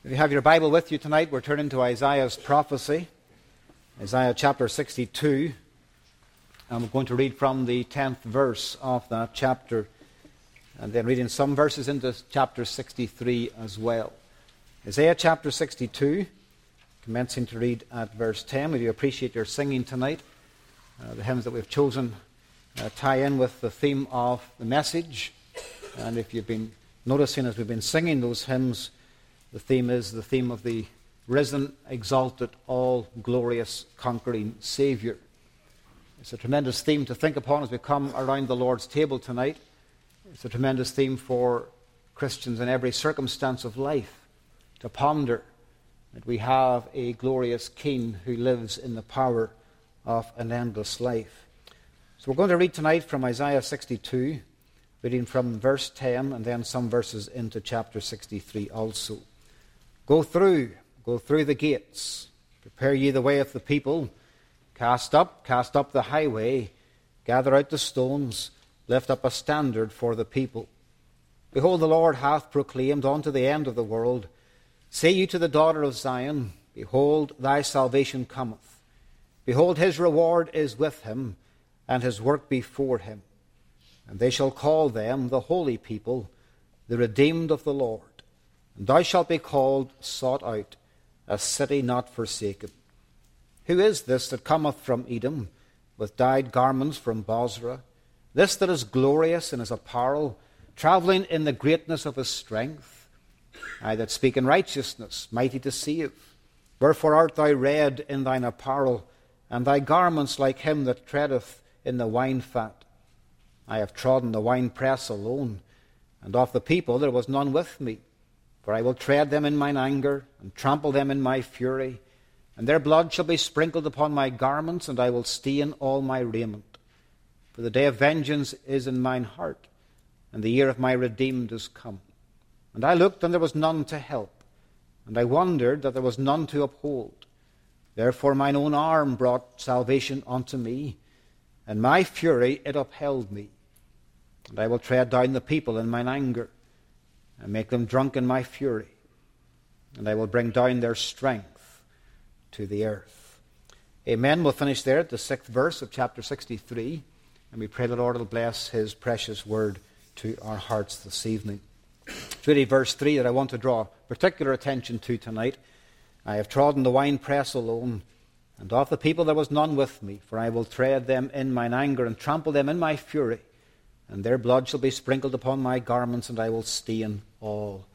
If you have your Bible with you tonight, we're turning to Isaiah's prophecy, Isaiah chapter 62, and we're going to read from the 10th verse of that chapter, and then reading some verses into chapter 63 as well. Isaiah chapter 62, commencing to read at verse 10. We do appreciate your singing tonight. The hymns that we've chosen tie in with the theme of the message, and if you've been noticing as we've been singing those hymns, the theme is the theme of the risen, exalted, all-glorious, conquering Saviour. It's a tremendous theme to think upon as we come around the Lord's table tonight. It's a tremendous theme for Christians in every circumstance of life to ponder that we have a glorious King who lives in the power of an endless life. So we're going to read tonight from Isaiah 62, reading from verse 10 and then some verses into chapter 63 also. Go through the gates, prepare ye the way of the people, cast up the highway, gather out the stones, lift up a standard for the people. Behold, the Lord hath proclaimed unto the end of the world, say ye to the daughter of Zion, behold, thy salvation cometh. Behold, his reward is with him, and his work before him. And they shall call them the holy people, the redeemed of the Lord. And thou shalt be called, sought out, a city not forsaken. Who is this that cometh from Edom, with dyed garments from Bozrah? This that is glorious in his apparel, travelling in the greatness of his strength? I that speak in righteousness, mighty to save. Wherefore art thou red in thine apparel, and thy garments like him that treadeth in the wine fat? I have trodden the winepress alone, and of the people there was none with me. For I will tread them in mine anger, and trample them in my fury. And their blood shall be sprinkled upon my garments, and I will stain all my raiment. For the day of vengeance is in mine heart, and the year of my redeemed is come. And I looked, and there was none to help, and I wondered that there was none to uphold. Therefore mine own arm brought salvation unto me, and my fury it upheld me. And I will tread down the people in mine anger, and make them drunk in my fury, and I will bring down their strength to the earth. Amen. We'll finish there at the 6th verse of chapter 63, and we pray the Lord will bless his precious word to our hearts this evening. It's really verse 3 that I want to draw particular attention to tonight. I have trodden the winepress alone, and of the people there was none with me, for I will tread them in mine anger, and trample them in my fury. And their blood shall be sprinkled upon my garments, and I will stain all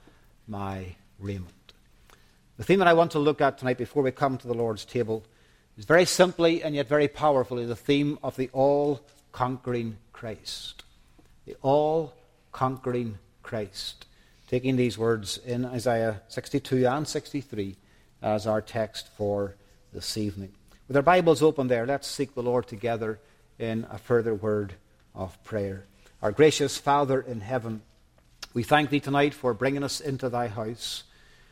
my raiment. The theme that I want to look at tonight before we come to the Lord's table is very simply and yet very powerfully the theme of the all-conquering Christ. The all-conquering Christ. Taking these words in Isaiah 62 and 63 as our text for this evening. With our Bibles open there, let's seek the Lord together in a further word of prayer. Our gracious Father in heaven, we thank thee tonight for bringing us into thy house.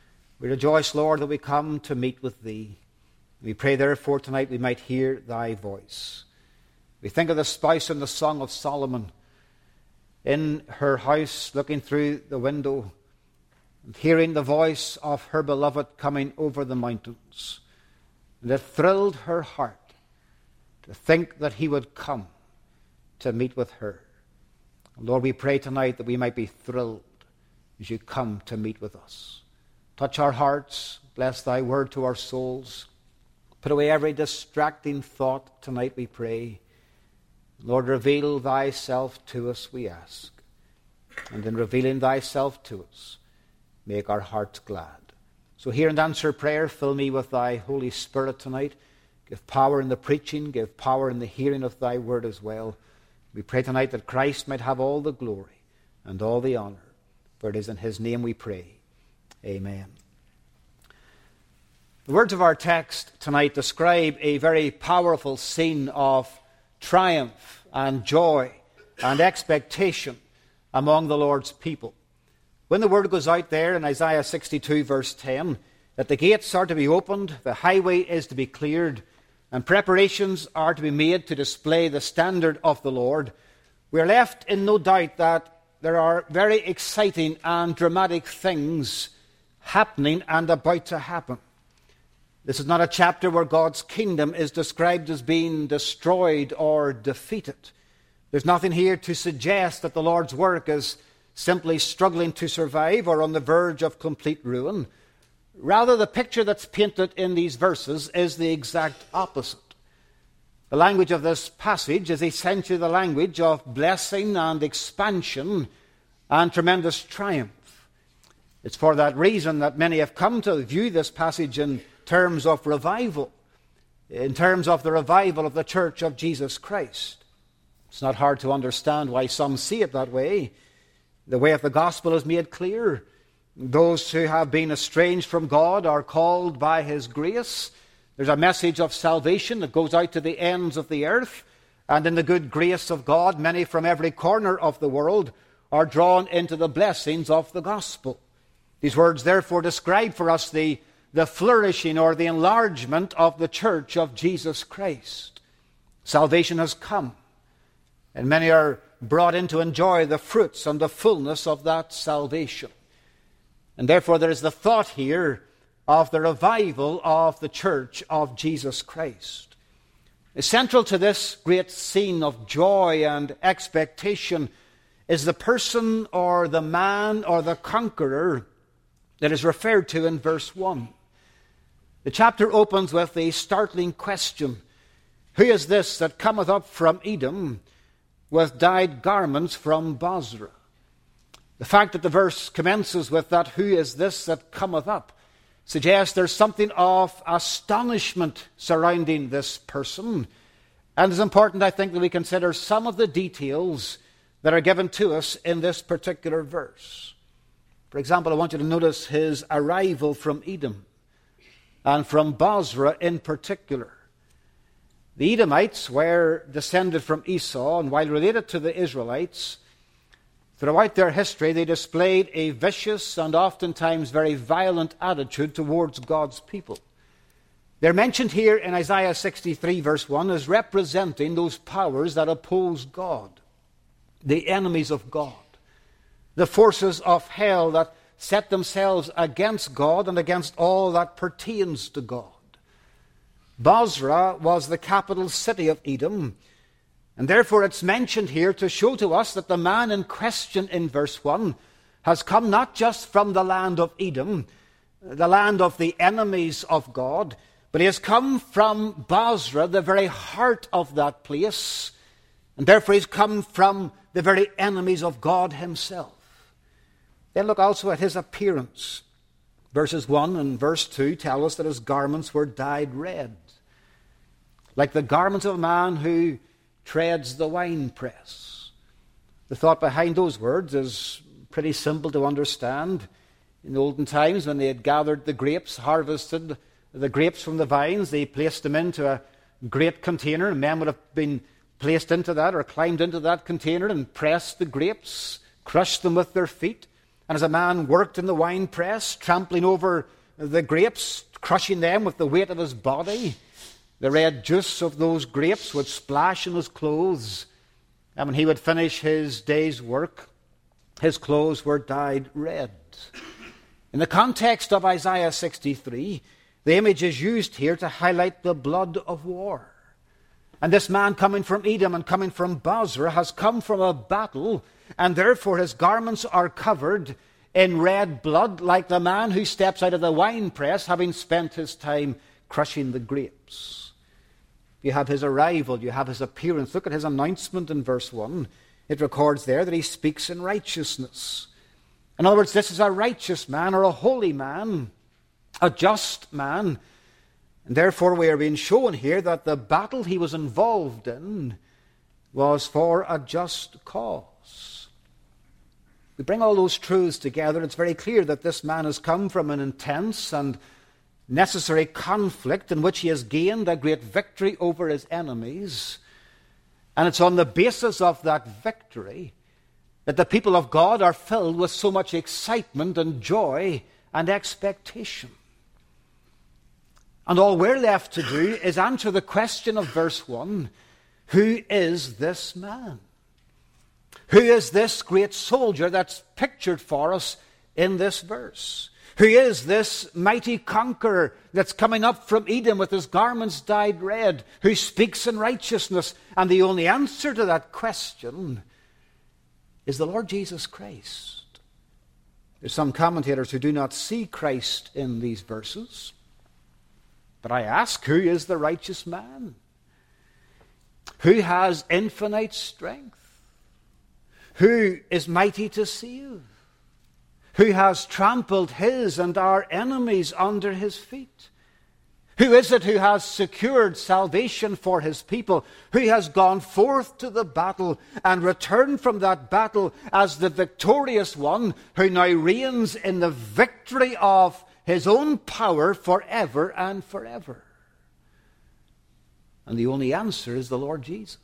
We rejoice, Lord, that we come to meet with thee. We pray, therefore, tonight we might hear thy voice. We think of the spouse in the Song of Solomon, in her house, looking through the window, and hearing the voice of her beloved coming over the mountains. And it thrilled her heart to think that he would come to meet with her. Lord, we pray tonight that we might be thrilled as you come to meet with us. Touch our hearts, bless thy word to our souls. Put away every distracting thought tonight, we pray. Lord, reveal thyself to us, we ask. And in revealing thyself to us, make our hearts glad. So hear and answer prayer. Fill me with thy Holy Spirit tonight. Give power in the preaching, give power in the hearing of thy word as well. We pray tonight that Christ might have all the glory and all the honor, for it is in his name we pray. Amen. The words of our text tonight describe a very powerful scene of triumph and joy and expectation among the Lord's people. When the word goes out there in Isaiah 62 verse 10, that the gates are to be opened, the highway is to be cleared, and preparations are to be made to display the standard of the Lord, we are left in no doubt that there are very exciting and dramatic things happening and about to happen. This is not a chapter where God's kingdom is described as being destroyed or defeated. There's nothing here to suggest that the Lord's work is simply struggling to survive or on the verge of complete ruin. Rather, the picture that's painted in these verses is the exact opposite. The language of this passage is essentially the language of blessing and expansion and tremendous triumph. It's for that reason that many have come to view this passage in terms of revival, in terms of the revival of the Church of Jesus Christ. It's not hard to understand why some see it that way. The way of the gospel is made clear. Those who have been estranged from God are called by His grace. There's a message of salvation that goes out to the ends of the earth. And in the good grace of God, many from every corner of the world are drawn into the blessings of the gospel. These words therefore describe for us the flourishing or the enlargement of the Church of Jesus Christ. Salvation has come, and many are brought in to enjoy the fruits and the fullness of that salvation. And therefore there is the thought here of the revival of the Church of Jesus Christ. Central to this great scene of joy and expectation is the person or the man or the conqueror that is referred to in verse 1. The chapter opens with a startling question. Who is this that cometh up from Edom with dyed garments from Bozrah? The fact that the verse commences with that, who is this that cometh up, suggests there's something of astonishment surrounding this person. And it's important, I think, that we consider some of the details that are given to us in this particular verse. For example, I want you to notice his arrival from Edom, and from Bozrah in particular. The Edomites were descended from Esau, and while related to the Israelites, throughout their history they displayed a vicious and oftentimes very violent attitude towards God's people. They're mentioned here in Isaiah 63 verse 1 as representing those powers that oppose God, the enemies of God, the forces of hell that set themselves against God and against all that pertains to God. Bozrah was the capital city of Edom, and therefore it's mentioned here to show to us that the man in question in verse 1 has come not just from the land of Edom, the land of the enemies of God, but he has come from Bozrah, the very heart of that place, and therefore he's come from the very enemies of God himself. Then look also at his appearance. Verses 1 and verse 2 tell us that his garments were dyed red, like the garments of a man who treads the winepress. The thought behind those words is pretty simple to understand. In the olden times, when they had gathered the grapes, harvested the grapes from the vines, they placed them into a great container, and men would have been placed into that or climbed into that container and pressed the grapes, crushed them with their feet. And as a man worked in the wine press, trampling over the grapes, crushing them with the weight of his body, the red juice of those grapes would splash in his clothes. And when he would finish his day's work, his clothes were dyed red. In the context of Isaiah 63, the image is used here to highlight the blood of war. And this man coming from Edom and coming from Bozrah has come from a battle, and therefore his garments are covered in red blood, like the man who steps out of the winepress having spent his time crushing the grapes. You have his arrival, you have his appearance. Look at his announcement in verse 1. It records there that he speaks in righteousness. In other words, this is a righteous man or a holy man, a just man. And therefore we are being shown here that the battle he was involved in was for a just cause. We bring all those truths together. It's very clear that this man has come from an intense and necessary conflict in which he has gained a great victory over his enemies. And it's on the basis of that victory that the people of God are filled with so much excitement and joy and expectation. And all we're left to do is answer the question of verse 1, who is this man? Who is this great soldier that's pictured for us in this verse? Who is this mighty conqueror that's coming up from Edom with his garments dyed red, who speaks in righteousness? And the only answer to that question is the Lord Jesus Christ. There's some commentators who do not see Christ in these verses. But I ask, who is the righteous man? Who has infinite strength? Who is mighty to save? Who has trampled his and our enemies under his feet? Who is it who has secured salvation for his people? Who has gone forth to the battle and returned from that battle as the victorious one, who now reigns in the victory of his own power forever and forever? And the only answer is the Lord Jesus.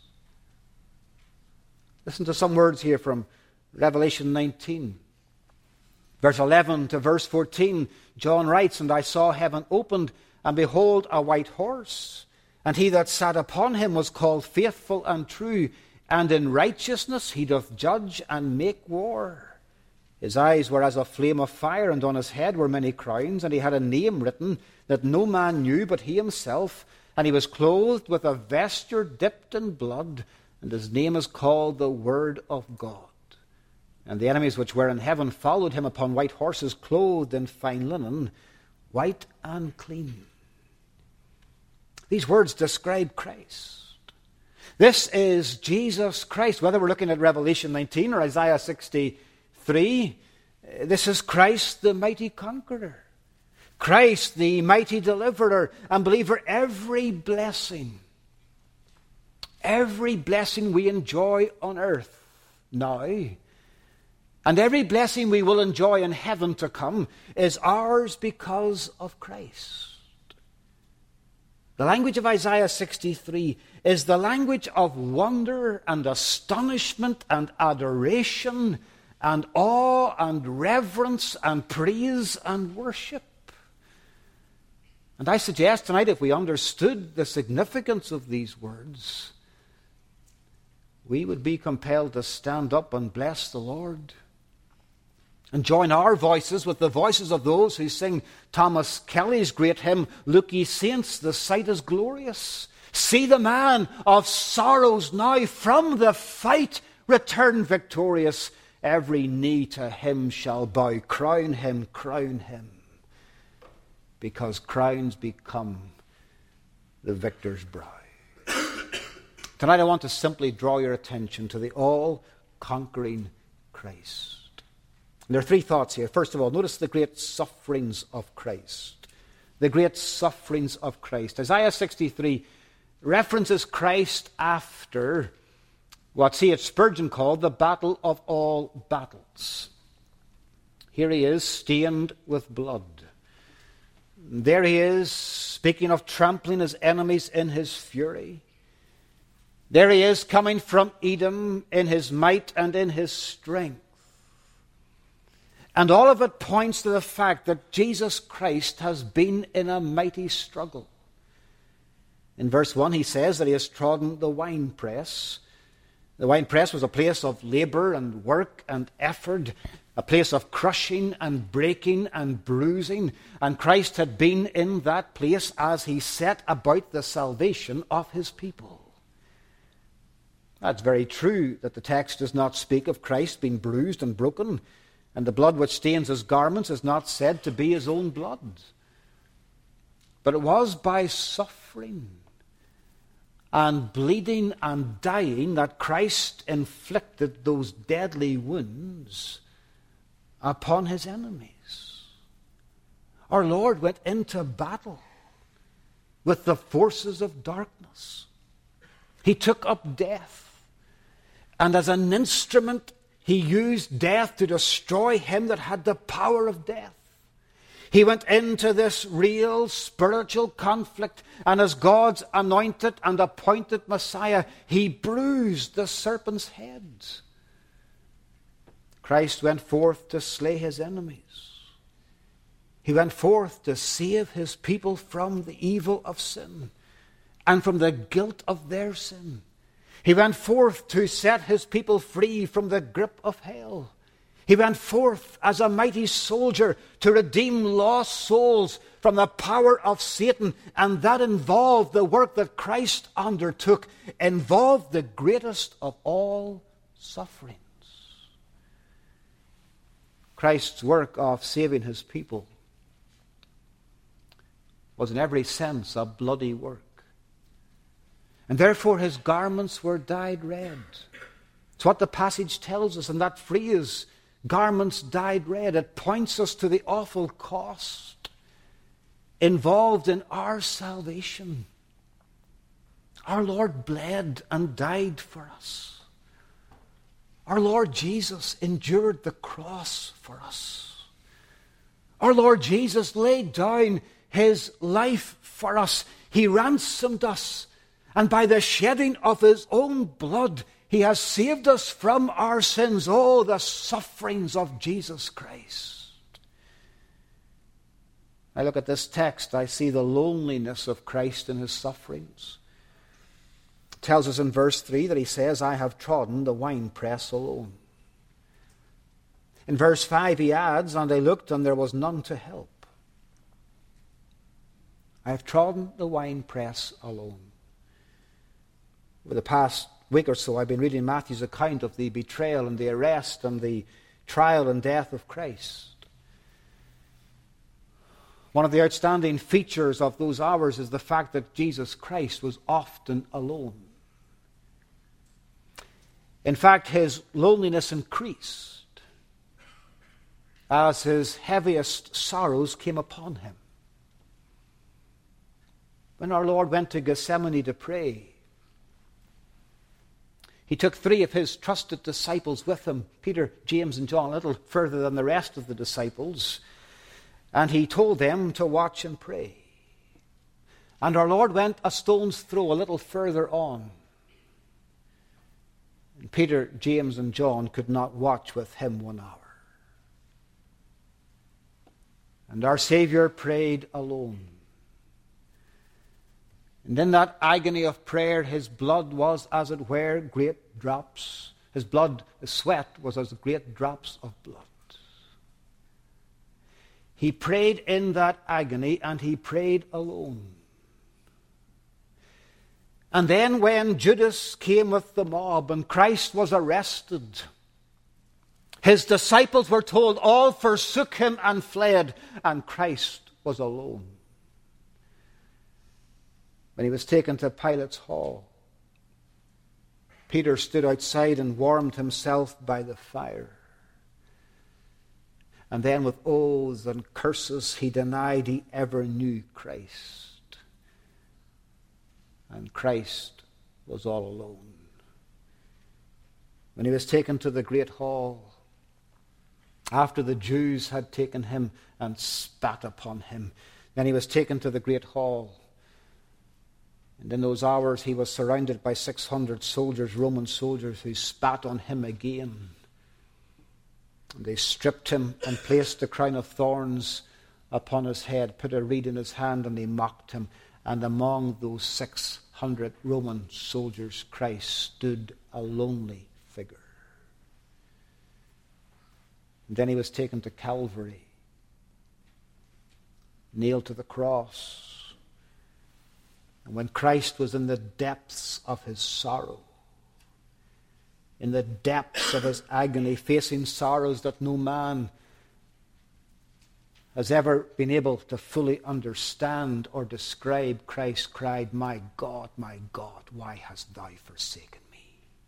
Listen to some words here from Revelation 19. Verse 11 to verse 14, John writes, "And I saw heaven opened, and behold, a white horse. And he that sat upon him was called Faithful and True, and in righteousness he doth judge and make war. His eyes were as a flame of fire, and on his head were many crowns, and he had a name written that no man knew but he himself. And he was clothed with a vesture dipped in blood, and his name is called the Word of God. And the enemies which were in heaven followed him upon white horses, clothed in fine linen, white and clean." These words describe Christ. This is Jesus Christ. Whether we're looking at Revelation 19 or Isaiah 63, this is Christ the mighty conqueror. Christ the mighty deliverer. And believer, every blessing we enjoy on earth now, and every blessing we will enjoy in heaven to come, is ours because of Christ. The language of Isaiah 63 is the language of wonder and astonishment and adoration and awe and reverence and praise and worship. And I suggest tonight, if we understood the significance of these words, we would be compelled to stand up and bless the Lord and join our voices with the voices of those who sing Thomas Kelly's great hymn, "Look ye saints, the sight is glorious. See the man of sorrows now from the fight return victorious. Every knee to him shall bow. Crown him, crown him. Because crowns become the victor's brow." Tonight I want to simply draw your attention to the all-conquering Christ. And there are three thoughts here. First of all, notice the great sufferings of Christ. The great sufferings of Christ. Isaiah 63 references Christ after what C.H. Spurgeon called the battle of all battles. Here he is, stained with blood. There he is, speaking of trampling his enemies in his fury. There he is, coming from Edom in his might and in his strength. And all of it points to the fact that Jesus Christ has been in a mighty struggle. In verse 1 he says that he has trodden the winepress. The winepress was a place of labor and work and effort, a place of crushing and breaking and bruising. And Christ had been in that place as he set about the salvation of his people. That's very true that the text does not speak of Christ being bruised and broken, and the blood which stains his garments is not said to be his own blood. But it was by suffering and bleeding and dying that Christ inflicted those deadly wounds upon his enemies. Our Lord went into battle with the forces of darkness. He took up death, and as an instrument he used death to destroy him that had the power of death. He went into this real spiritual conflict, and as God's anointed and appointed Messiah, he bruised the serpent's head. Christ went forth to slay his enemies. He went forth to save his people from the evil of sin and from the guilt of their sin. He went forth to set his people free from the grip of hell. He went forth as a mighty soldier to redeem lost souls from the power of Satan, and that involved the work that Christ undertook, involved the greatest of all sufferings. Christ's work of saving his people was in every sense a bloody work. And therefore his garments were dyed red. It's what the passage tells us, and that phrase, garments dyed red, it points us to the awful cost involved in our salvation. Our Lord bled and died for us. Our Lord Jesus endured the cross for us. Our Lord Jesus laid down his life for us. He ransomed us, and by the shedding of his own blood, he has saved us from our sins. Oh, the sufferings of Jesus Christ. I look at this text, I see the loneliness of Christ in his sufferings. It tells us in verse 3 that he says, I have trodden the winepress alone. In verse 5 he adds, and I looked and there was none to help. I have trodden the winepress alone. Over the past week or so, I've been reading Matthew's account of the betrayal and the arrest and the trial and death of Christ. One of the outstanding features of those hours is the fact that Jesus Christ was often alone. In fact, his loneliness increased as his heaviest sorrows came upon him. When our Lord went to Gethsemane to pray, he took 3 of his trusted disciples with him, Peter, James, and John, a little further than the rest of the disciples, and he told them to watch and pray. And our Lord went a stone's throw a little further on. And Peter, James, and John could not watch with him 1 hour. And our Savior prayed alone. And in that agony of prayer, his blood was, as it were, great drops. His sweat was as great drops of blood. He prayed in that agony, and he prayed alone. And then when Judas came with the mob and Christ was arrested, his disciples were told all forsook him and fled, and Christ was alone. When he was taken to Pilate's hall, Peter stood outside and warmed himself by the fire. And then with oaths and curses he denied he ever knew Christ. And Christ was all alone. When he was taken to the great hall, after the Jews had taken him and spat upon him, then he was taken to the great hall. And in those hours he was surrounded by 600 soldiers, Roman soldiers, who spat on him again. And they stripped him and placed the crown of thorns upon his head, put a reed in his hand, and they mocked him. And among those 600 Roman soldiers, Christ stood a lonely figure. And then he was taken to Calvary, nailed to the cross. And when Christ was in the depths of his sorrow, in the depths of his agony, facing sorrows that no man has ever been able to fully understand or describe, Christ cried, my God, why hast thou forsaken me?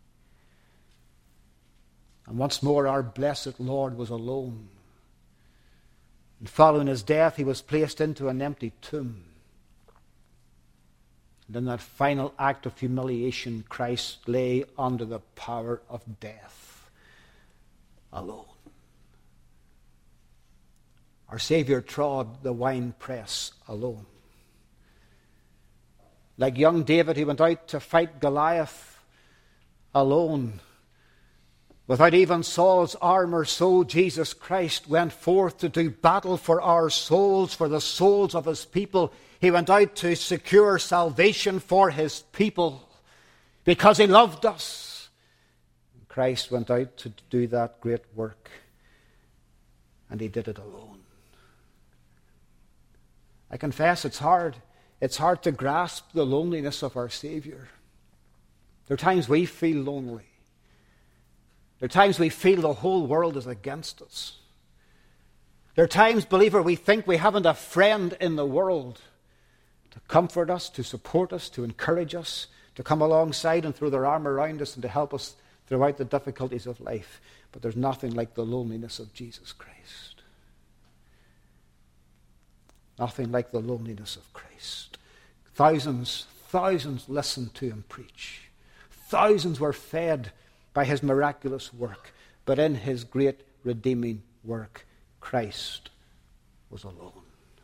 And once more our blessed Lord was alone. And following his death, he was placed into an empty tomb. And in that final act of humiliation, Christ lay under the power of death, alone. Our Savior trod the winepress alone. Like young David, he went out to fight Goliath alone. Without even Saul's armor, so Jesus Christ went forth to do battle for our souls, for the souls of his people. He went out to secure salvation for his people because he loved us. Christ went out to do that great work. and he did it alone. I confess it's hard. It's hard to grasp the loneliness of our Savior. There are times we feel lonely. There are times we feel the whole world is against us. There are times, believer, we think we haven't a friend in the world to comfort us, to support us, to encourage us, to come alongside and throw their arm around us and to help us throughout the difficulties of life. But there's nothing like the loneliness of Jesus Christ. Nothing like the loneliness of Christ. Thousands listened to him preach. Thousands were fed by his miraculous work. But in his great redeeming work, Christ was alone.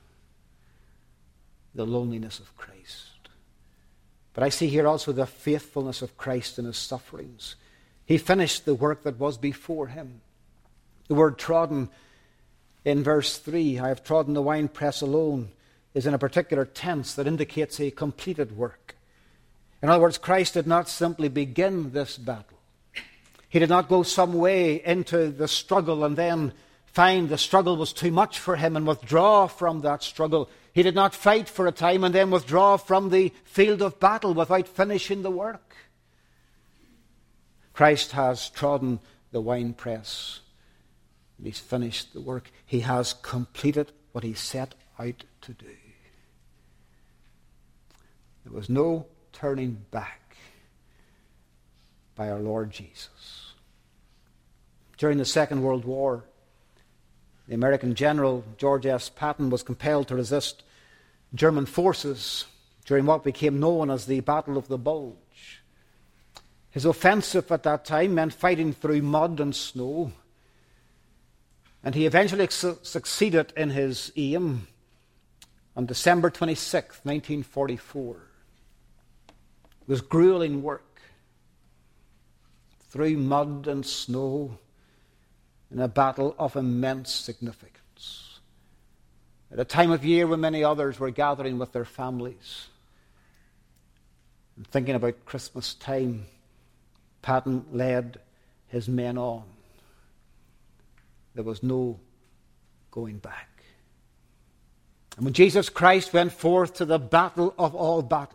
The loneliness of Christ. But I see here also the faithfulness of Christ in his sufferings. He finished the work that was before him. The word trodden in verse 3, I have trodden the winepress alone, is in a particular tense that indicates a completed work. In other words, Christ did not simply begin this battle. He did not go some way into the struggle and then find the struggle was too much for him and withdraw from that struggle. He did not fight for a time and then withdraw from the field of battle without finishing the work. Christ has trodden the winepress. He's finished the work. He has completed what he set out to do. There was no turning back by our Lord Jesus. During the Second World War, the American general George S. Patton was compelled to resist German forces during what became known as the Battle of the Bulge. His offensive at that time meant fighting through mud and snow, and he eventually succeeded in his aim on December 26, 1944. It was grueling work through mud and snow in a battle of immense significance. At a time of year when many others were gathering with their families and thinking about Christmas time, Patton led his men on. There was no going back. And when Jesus Christ went forth to the battle of all battles,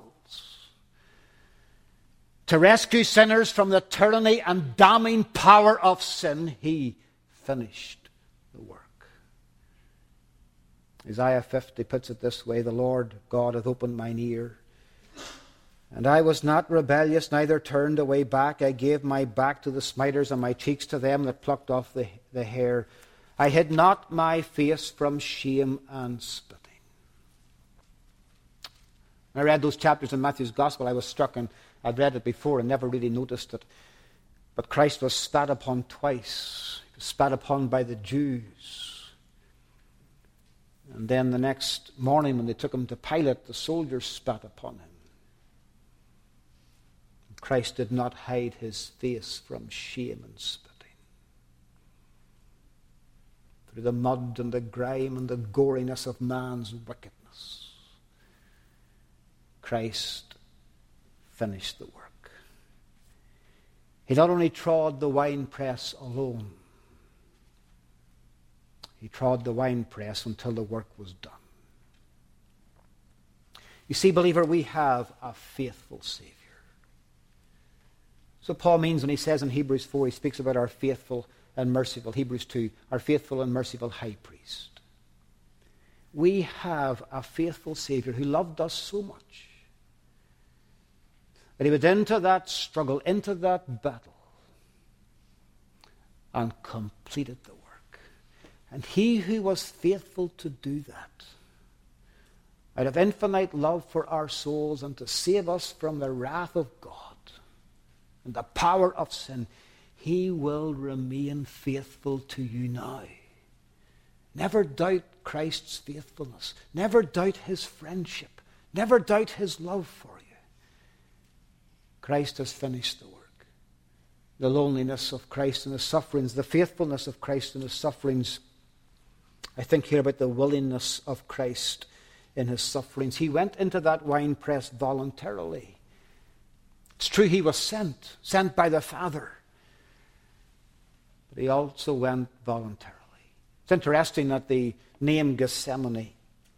to rescue sinners from the tyranny and damning power of sin, he finished the work. Isaiah 50 puts it this way, the Lord God hath opened mine ear, and I was not rebellious, neither turned away back. I gave my back to the smiters, and my cheeks to them that plucked off the hair. I hid not my face from shame and spitting. When I read those chapters in Matthew's Gospel, I was struck, and I'd read it before and never really noticed it. But Christ was spat upon twice. He was spat upon by the Jews. And then the next morning when they took him to Pilate, the soldiers spat upon him. Christ did not hide his face from shame and spitting. Through the mud and the grime and the goriness of man's wickedness, Christ finished the work. He not only trod the winepress alone, he trod the winepress until the work was done. You see, believer, we have a faithful Savior. So Paul means when he says in Hebrews 4, he speaks about our faithful and merciful, Hebrews 2, our faithful and merciful high priest. We have a faithful Savior who loved us so much that he went into that struggle, into that battle, and completed the work. And he who was faithful to do that, out of infinite love for our souls and to save us from the wrath of God and the power of sin, he will remain faithful to you now. Never doubt Christ's faithfulness. Never doubt his friendship. Never doubt his love for you. Christ has finished the work. The loneliness of Christ and his sufferings, the faithfulness of Christ and his sufferings. I think here about the willingness of Christ in his sufferings. He went into that winepress voluntarily. It's true he was sent by the Father. But he also went voluntarily. It's interesting that the name Gethsemane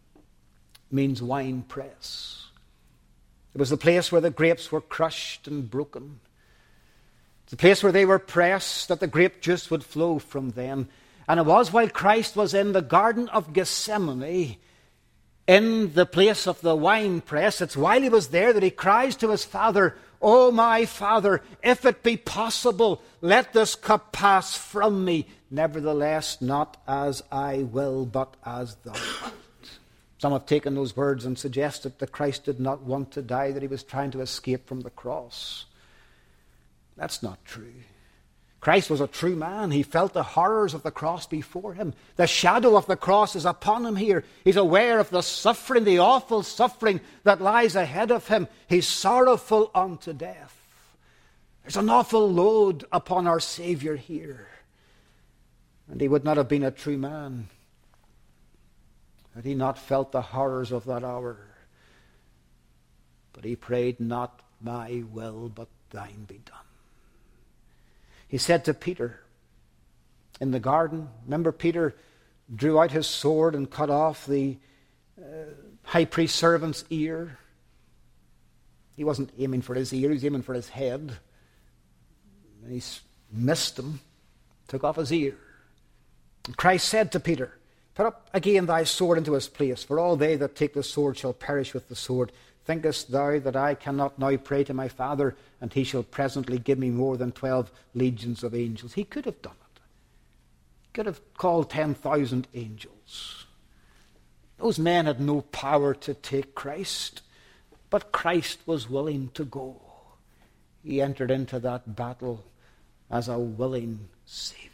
means wine press. It was the place where the grapes were crushed and broken. It's the place where they were pressed that the grape juice would flow from them. And it was while Christ was in the Garden of Gethsemane, in the place of the wine press, it's while he was there that he cries to his Father, "O my Father, if it be possible, let this cup pass from me. Nevertheless, not as I will, but as thou wilt." Some have taken those words and suggested that Christ did not want to die, that he was trying to escape from the cross. That's not true. Christ was a true man. He felt the horrors of the cross before him. The shadow of the cross is upon him here. He's aware of the suffering, the awful suffering that lies ahead of him. He's sorrowful unto death. There's an awful load upon our Savior here. And he would not have been a true man had he not felt the horrors of that hour. But he prayed, "Not my will, but thine be done." He said to Peter in the garden, remember Peter drew out his sword and cut off the high priest servant's ear. He wasn't aiming for his ear, he was aiming for his head. And he missed him, took off his ear. And Christ said to Peter, "Put up again thy sword into his place, for all they that take the sword shall perish with the sword. Thinkest thou that I cannot now pray to my Father, and he shall presently give me more than 12 legions of angels?" He could have done it. He could have called 10,000 angels. Those men had no power to take Christ, but Christ was willing to go. He entered into that battle as a willing Savior.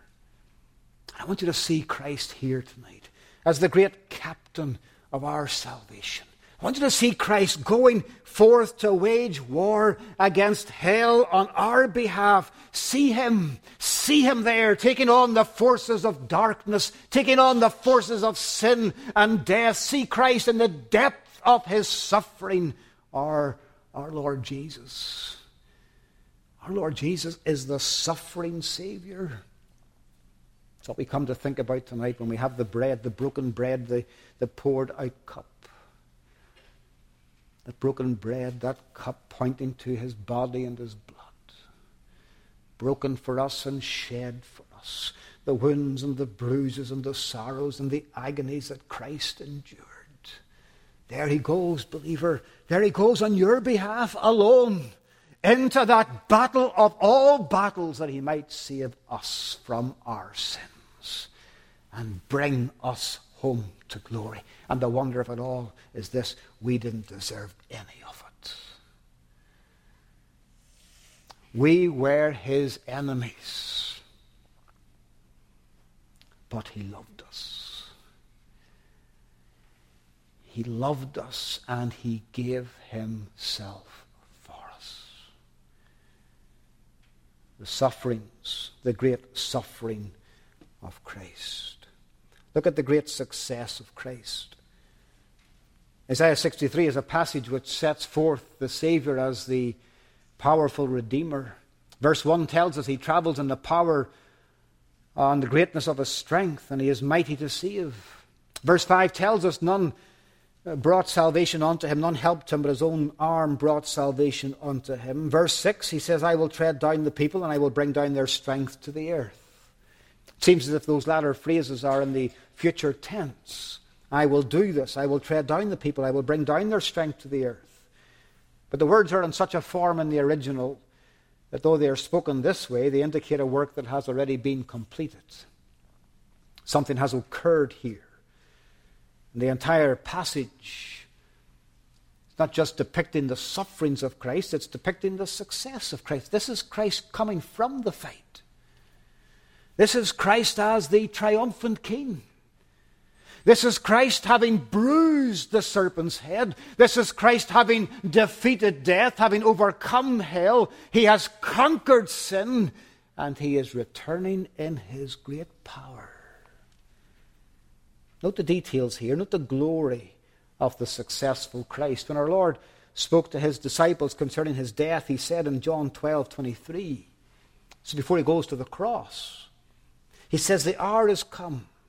I want you to see Christ here tonight as the great captain of our salvation. I want you to see Christ going forth to wage war against hell on our behalf. See him there, taking on the forces of darkness, taking on the forces of sin and death. See Christ in the depth of his suffering, our Lord Jesus. Our Lord Jesus is the suffering Savior. That's what we come to think about tonight when we have the bread, the broken bread, the poured out cup. That broken bread, that cup pointing to his body and his blood. Broken for us and shed for us. The wounds and the bruises and the sorrows and the agonies that Christ endured. There he goes, believer. There he goes on your behalf alone. Into that battle of all battles, that he might save us from our sins and bring us home to glory. And the wonder of it all is this: we didn't deserve any of it. We were his enemies, but he loved us. He loved us and he gave himself for us. The sufferings, the great suffering of Christ. Look at the great success of Christ. Isaiah 63 is a passage which sets forth the Savior as the powerful Redeemer. Verse 1 tells us he travels in the power and the greatness of his strength, and he is mighty to save. Verse 5 tells us none brought salvation unto him, none helped him, but his own arm brought salvation unto him. Verse 6, he says, "I will tread down the people, and I will bring down their strength to the earth." It seems as if those latter phrases are in the future tense. I will do this. I will tread down the people. I will bring down their strength to the earth. But the words are in such a form in the original that though they are spoken this way, they indicate a work that has already been completed. Something has occurred here. And the entire passage is not just depicting the sufferings of Christ, it's depicting the success of Christ. This is Christ coming from the fight. This is Christ as the triumphant king. This is Christ having bruised the serpent's head. This is Christ having defeated death, having overcome hell. He has conquered sin, and he is returning in his great power. Note the details here. Note the glory of the successful Christ. When our Lord spoke to his disciples concerning his death, he said in John 12:23, so before he goes to the cross, he says, "The hour is come.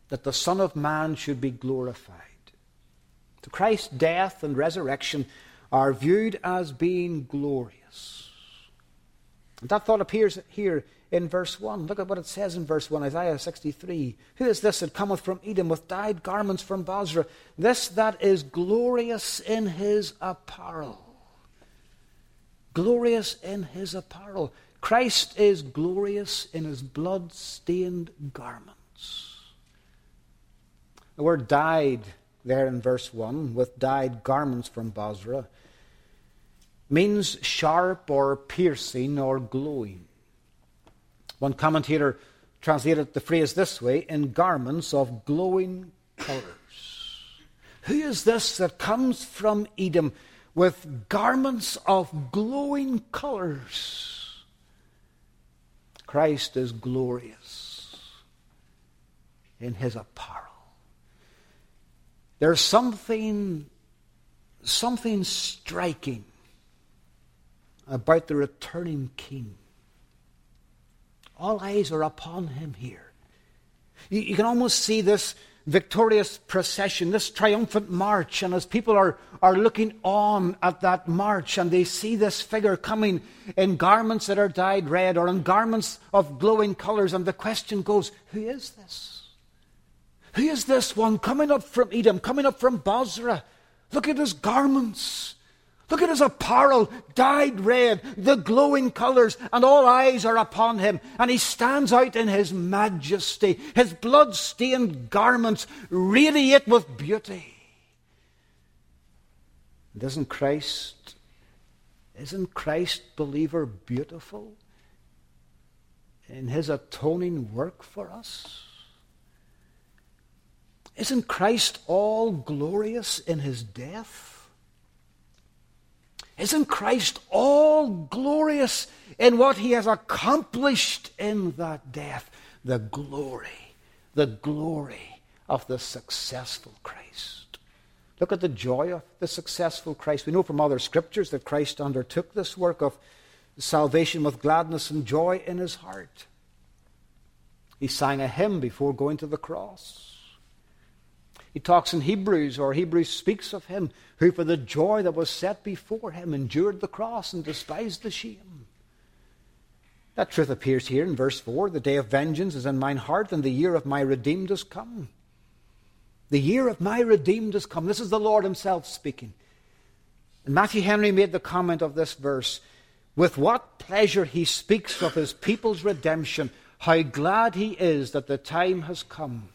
that the Son of Man should be glorified. So Christ's death and resurrection are viewed as being glorious. And that thought appears here in verse 1. Look at what it says in verse 1, Isaiah 63. Who is this that cometh from Edom with dyed garments from Bozrah? This that is glorious in his apparel. Glorious in his apparel. Christ is glorious in his blood-stained garments. The word dyed there in verse 1, with dyed garments from Bozrah, means sharp or piercing or glowing. One commentator translated the phrase this way, in garments of glowing colors. Who is this that comes from Edom with garments of glowing colors? Christ is glorious in his apparel. There's something striking about the returning king. All eyes are upon him here. You can almost see this victorious procession, this triumphant march, and as people are looking on at that march and they see this figure coming in garments that are dyed red or in garments of glowing colors, and the question goes, who is this? Who is this one coming up from Edom, coming up from Bozrah? Look at his garments. Look at his apparel, dyed red, the glowing colors, and all eyes are upon him. And he stands out in his majesty. His blood-stained garments radiate with beauty. And isn't Christ, believer, beautiful in his atoning work for us? Isn't Christ all glorious in his death? Isn't Christ all glorious in what he has accomplished in that death? The glory of the successful Christ. Look at the joy of the successful Christ. We know from other scriptures that Christ undertook this work of salvation with gladness and joy in his heart. He sang a hymn before going to the cross. He talks in Hebrews, or Hebrews speaks of him, who for the joy that was set before him endured the cross and despised the shame. That truth appears here in verse 4. The day of vengeance is in mine heart, and the year of my redeemed is come. The year of my redeemed is come. This is the Lord himself speaking. And Matthew Henry made the comment of this verse, with what pleasure he speaks of his people's redemption, how glad he is that the time has come.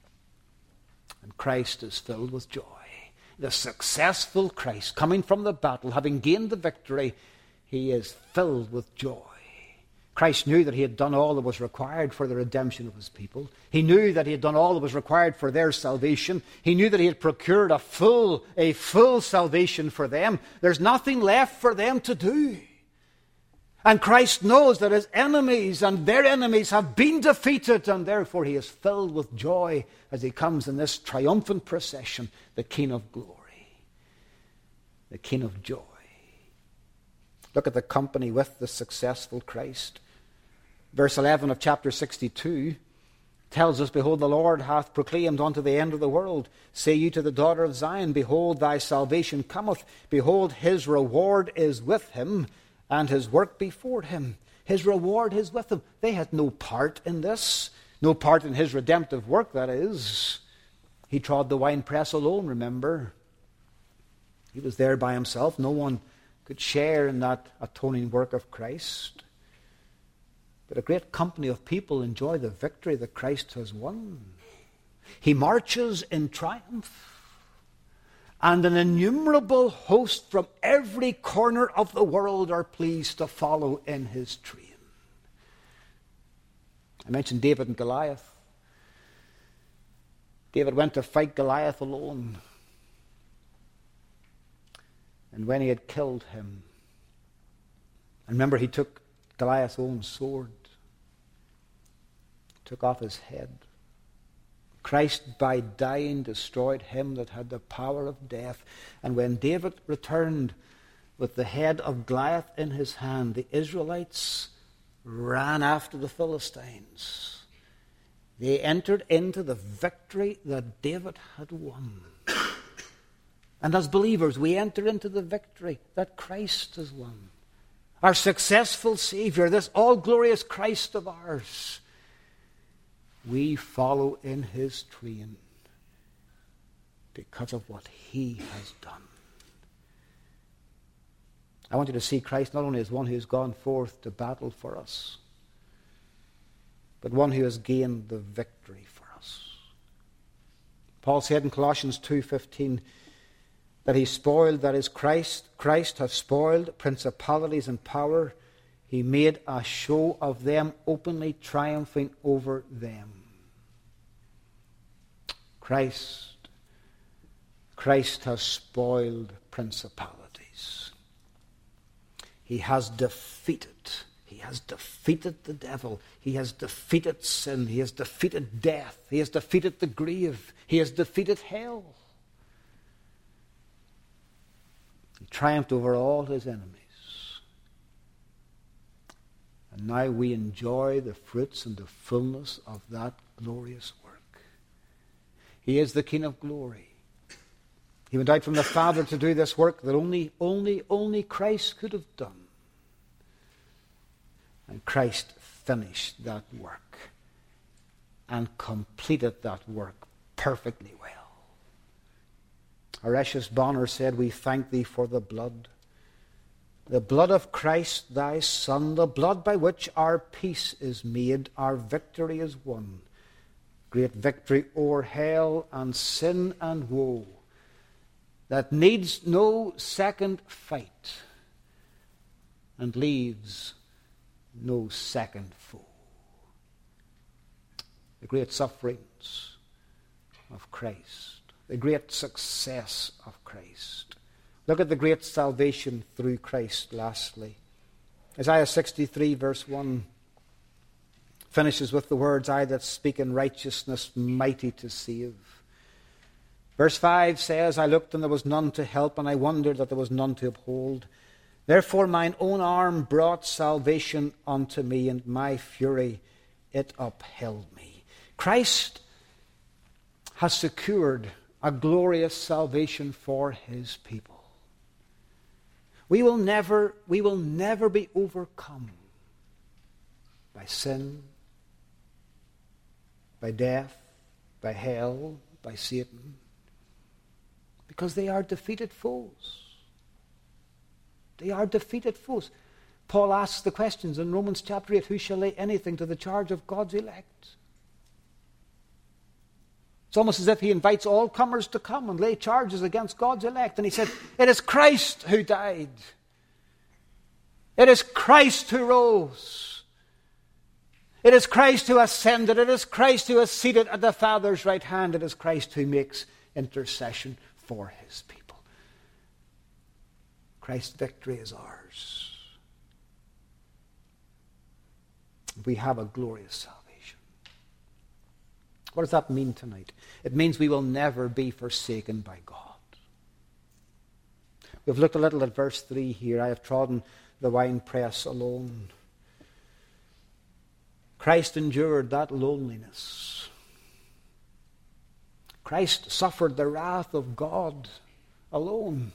And Christ is filled with joy. The successful Christ, coming from the battle, having gained the victory, he is filled with joy. Christ knew that he had done all that was required for the redemption of his people. He knew that he had done all that was required for their salvation. He knew that he had procured a full salvation for them. There's nothing left for them to do. And Christ knows that his enemies and their enemies have been defeated, and therefore he is filled with joy as he comes in this triumphant procession, the King of glory, the King of joy. Look at the company with the successful Christ. Verse 11 of chapter 62 tells us, behold, the Lord hath proclaimed unto the end of the world. Say ye to the daughter of Zion, behold, thy salvation cometh. Behold, his reward is with him, and his work before him. His reward is with him. They had no part in this. No part in his redemptive work, that is. He trod the winepress alone, remember. He was there by himself. No one could share in that atoning work of Christ. But a great company of people enjoy the victory that Christ has won. He marches in triumph. And an innumerable host from every corner of the world are pleased to follow in his train. I mentioned David and Goliath. David went to fight Goliath alone. And when he had killed him, and remember, he took Goliath's own sword, took off his head. Christ, by dying, destroyed him that had the power of death. And when David returned with the head of Goliath in his hand, the Israelites ran after the Philistines. They entered into the victory that David had won. And as believers, we enter into the victory that Christ has won. Our successful Savior, this all-glorious Christ of ours. We follow in his train because of what he has done. I want you to see Christ not only as one who has gone forth to battle for us, but one who has gained the victory for us. Paul said in Colossians 2:15 that he spoiled, that is Christ hath spoiled principalities and power. He made a show of them, openly triumphing over them. Christ has spoiled principalities. He has defeated the devil. He has defeated sin. He has defeated death. He has defeated the grave. He has defeated hell. He triumphed over all his enemies. And now we enjoy the fruits and the fullness of that glorious work. He is the King of glory. He went out from the Father to do this work that only Christ could have done. And Christ finished that work and completed that work perfectly well. Horatius Bonner said, we thank thee for the blood of Christ thy Son, the blood by which our peace is made, our victory is won. Great victory o'er hell and sin and woe, that needs no second fight and leaves no second foe. The great sufferings of Christ, the great success of Christ. Look at the great salvation through Christ lastly. Isaiah 63 verse 1 finishes with the words, I that speak in righteousness, mighty to save. Verse 5 says, I looked and there was none to help, and I wondered that there was none to uphold. Therefore mine own arm brought salvation unto me, and my fury it upheld me. Christ has secured a glorious salvation for his people. We will never be overcome by sin, by death, by hell, by Satan, because they are defeated foes. They are defeated foes. Paul asks the questions in Romans chapter 8, who shall lay anything to the charge of God's elect? It's almost as if he invites all comers to come and lay charges against God's elect. And he said, it is Christ who died. It is Christ who rose. It is Christ who ascended. It is Christ who is seated at the Father's right hand. It is Christ who makes intercession for his people. Christ's victory is ours. We have a glorious salvation. What does that mean tonight? It means we will never be forsaken by God. We've looked a little at verse 3 here. I have trodden the winepress alone. Christ endured that loneliness. Christ suffered the wrath of God alone.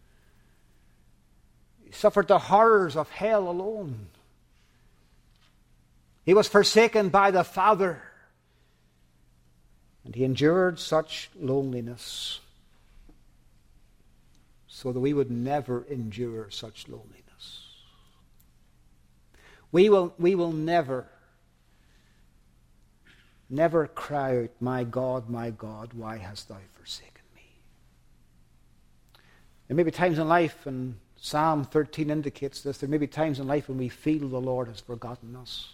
He suffered the horrors of hell alone. He was forsaken by the Father. And he endured such loneliness so that we would never endure such loneliness. We will never cry out, my God, why hast thou forsaken me? There may be times in life, and Psalm 13 indicates this, there may be times in life when we feel the Lord has forgotten us.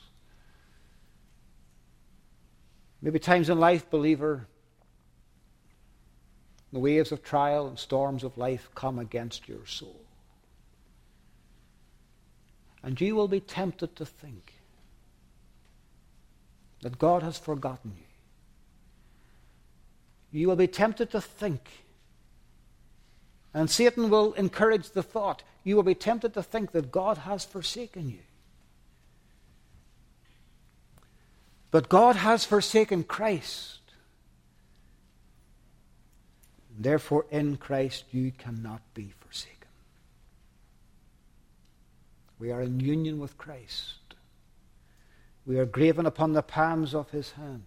Maybe times in life, believer, the waves of trial and storms of life come against your soul. And you will be tempted to think that God has forgotten you. You will be tempted to think, and Satan will encourage the thought, you will be tempted to think that God has forsaken you. But God has forsaken Christ. Therefore, in Christ you cannot be forsaken. We are in union with Christ. We are graven upon the palms of his hands.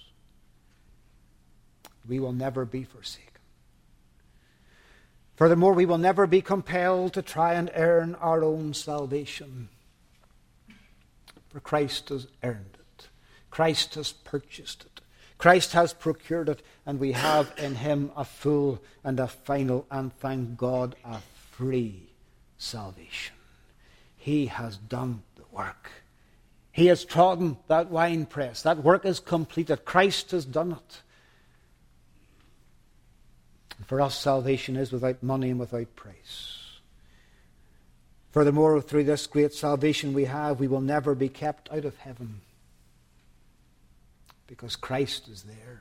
We will never be forsaken. Furthermore, we will never be compelled to try and earn our own salvation. For Christ has earned it. Christ has purchased it. Christ has procured it, and we have in him a full and a final, and thank God, a free salvation. He has done the work. He has trodden that winepress. That work is completed. Christ has done it. And for us, salvation is without money and without price. Furthermore, through this great salvation we have, we will never be kept out of heaven, because Christ is there.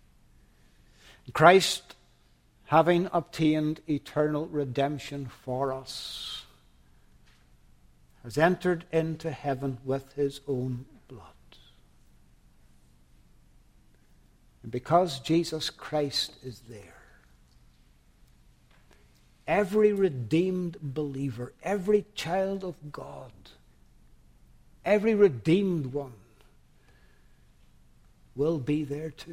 Christ, having obtained eternal redemption for us, has entered into heaven with his own blood. And because Jesus Christ is there, every redeemed believer, every child of God, every redeemed one will be there too.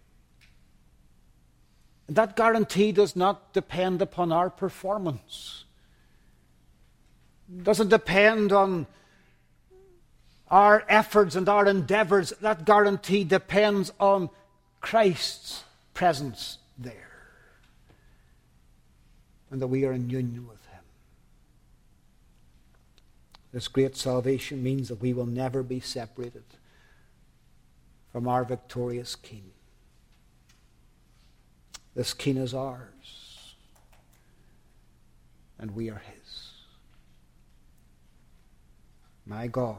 And that guarantee does not depend upon our performance. It doesn't depend on our efforts and our endeavors. That guarantee depends on Christ's presence there, and that we are in union with him. This great salvation means that we will never be separated from our victorious King. This King is ours, and we are his. My God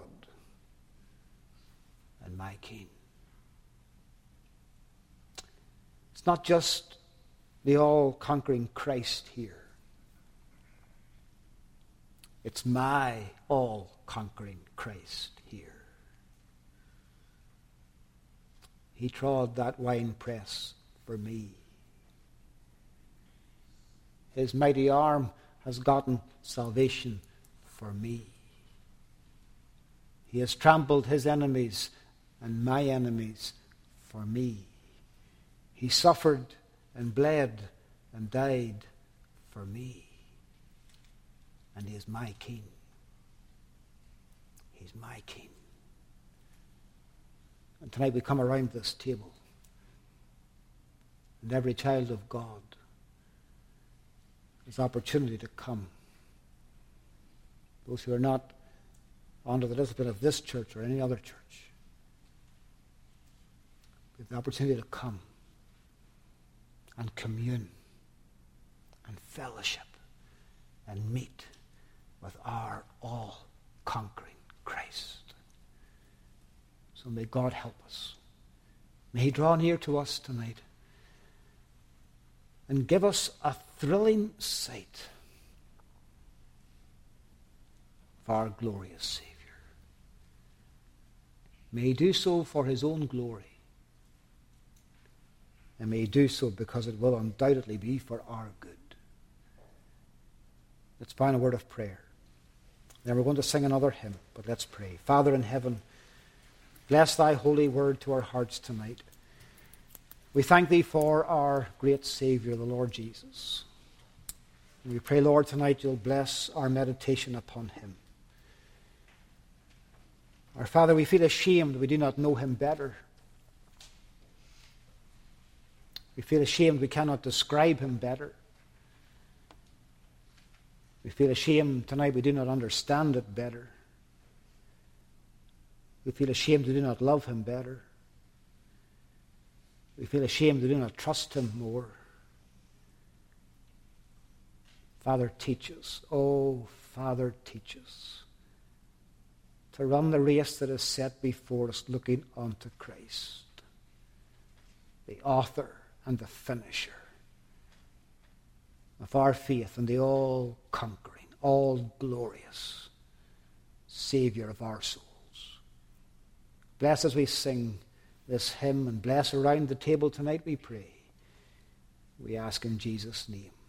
and my King. It's not just the all-conquering Christ here. It's my all-conquering Christ here. He trod that winepress for me. His mighty arm has gotten salvation for me. He has trampled his enemies and my enemies for me. He suffered and bled and died for me. And he is my King. He's my King. And tonight we come around this table, and every child of God has opportunity to come. Those who are not under the discipline of this church or any other church, we have the opportunity to come and commune and fellowship and meet with our all-conquering Christ. So may God help us. May he draw near to us tonight and give us a thrilling sight of our glorious Savior. May he do so for his own glory, and may he do so because it will undoubtedly be for our good. Let's find a word of prayer. Then we're going to sing another hymn, but let's pray. Father in heaven, bless thy holy word to our hearts tonight. We thank thee for our great Savior, the Lord Jesus. And we pray, Lord, tonight you'll bless our meditation upon him. Our Father, we feel ashamed we do not know him better. We feel ashamed we cannot describe him better. We feel ashamed tonight we do not understand it better. We feel ashamed we do not love him better. We feel ashamed we do not trust him more. Father, teach us. Oh, Father, teach us to run the race that is set before us, looking unto Christ, the author and the finisher of our faith, and the all-conquering, all-glorious Savior of our souls. Bless as we sing this hymn, and bless around the table tonight, we pray. We ask in Jesus' name.